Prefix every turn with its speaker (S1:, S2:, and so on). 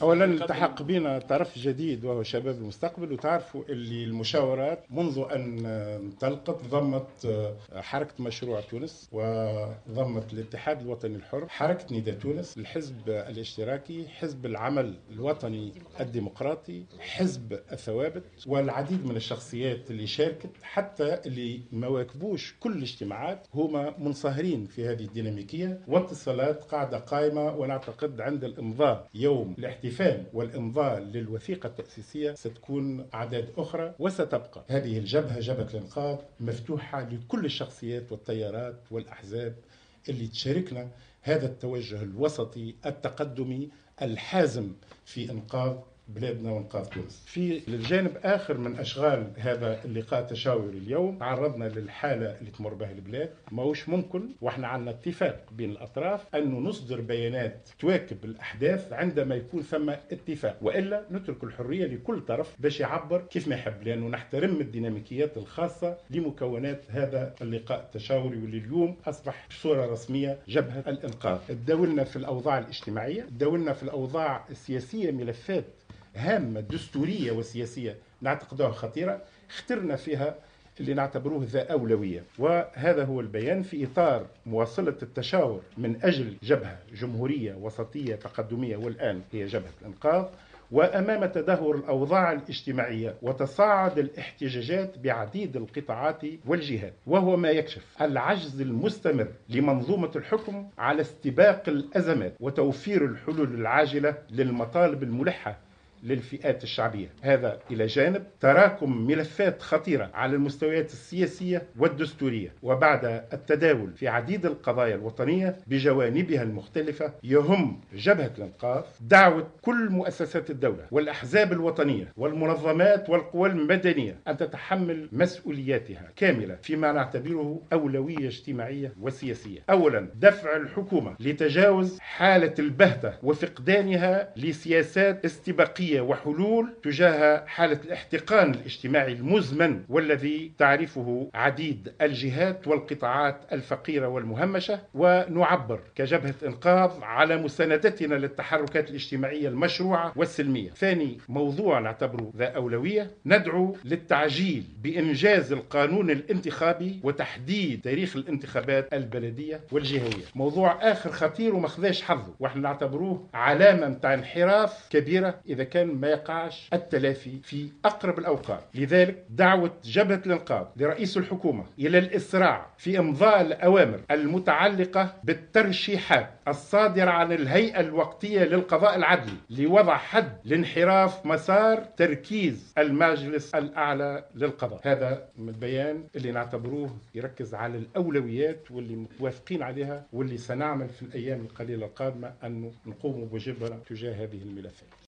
S1: اولا التحق بنا طرف جديد وهو شباب المستقبل، وتعرفوا اللي المشاورات منذ ان انطلقت ضمت حركه مشروع تونس وضمت الاتحاد الوطني الحر، حركه نداء تونس، الحزب الاشتراكي، حزب العمل الوطني الديمقراطي، حزب الثوابت، والعديد من الشخصيات اللي شاركت حتى اللي ما واكبوش كل الاجتماعات هما منصهرين في هذه الديناميكيه، واتصالات قاعده قائمه. ونعتقد عند الامضاء يوم الاحتفال والامضاء للوثيقه التاسيسيه ستكون اعداد اخرى، وستبقى هذه الجبهه، جبهه الانقاذ، مفتوحه لكل الشخصيات والتيارات والاحزاب اللي تشاركنا هذا التوجه الوسطي التقدمي الحازم في انقاذ بلادنا وانقاذ تونس. في الجانب اخر من اشغال هذا اللقاء التشاوري اليوم، تعرضنا للحاله اللي تمر بها البلاد. ماهوش ممكن واحنا عندنا اتفاق بين الاطراف انه نصدر بيانات تواكب الاحداث عندما يكون ثم اتفاق، والا نترك الحريه لكل طرف باش يعبر كيف ما يحب، لانه نحترم الديناميكيات الخاصه لمكونات هذا اللقاء التشاوري، واللي اليوم اصبح بصوره رسميه جبهه الانقاذ. تداولنا في الاوضاع الاجتماعيه، تداولنا في الاوضاع السياسيه ملفات هامة دستورية وسياسية نعتقدها خطيرة، اخترنا فيها اللي نعتبروه ذا أولوية، وهذا هو البيان في إطار مواصلة التشاور من أجل جبهة جمهورية وسطية تقدمية، والآن هي جبهة الإنقاذ. وأمام تدهور الأوضاع الاجتماعية وتصاعد الاحتجاجات بعديد القطاعات والجهات، وهو ما يكشف العجز المستمر لمنظومة الحكم على استباق الأزمات وتوفير الحلول العاجلة للمطالب الملحة للفئات الشعبية. هذا إلى جانب تراكم ملفات خطيرة على المستويات السياسية والدستورية، وبعد التداول في عديد القضايا الوطنية بجوانبها المختلفة، يهم جبهة الإنقاذ دعوة كل مؤسسات الدولة والأحزاب الوطنية والمنظمات والقوى المدنية أن تتحمل مسؤولياتها كاملة فيما نعتبره أولوية اجتماعية وسياسية. أولا، دفع الحكومة لتجاوز حالة البهتة وفقدانها لسياسات استباقية وحلول تجاه حالة الاحتقان الاجتماعي المزمن والذي تعرفه عديد الجهات والقطاعات الفقيرة والمهمشة. ونعبر كجبهة إنقاذ على مساندتنا للتحركات الاجتماعية المشروعة والسلمية. ثاني موضوع نعتبره ذا أولوية، ندعو للتعجيل بإنجاز القانون الانتخابي وتحديد تاريخ الانتخابات البلدية والجهوية. موضوع آخر خطير ومخذاش حظه، واحنا نعتبروه علامة متاع انحراف كبيرة إذا كان ما يقعش التلافي في أقرب الأوقات. لذلك دعوة جبهة الإنقاذ لرئيس الحكومة إلى الإسراع في إمضاء الأوامر المتعلقة بالترشيحات الصادرة عن الهيئة الوقتية للقضاء العدلي لوضع حد لانحراف مسار تركيز المجلس الأعلى للقضاء. هذا من البيان اللي نعتبروه يركز على الأولويات واللي متوافقين عليها، واللي سنعمل في الأيام القليلة القادمة أن نقوم بجبرها تجاه هذه الملفات.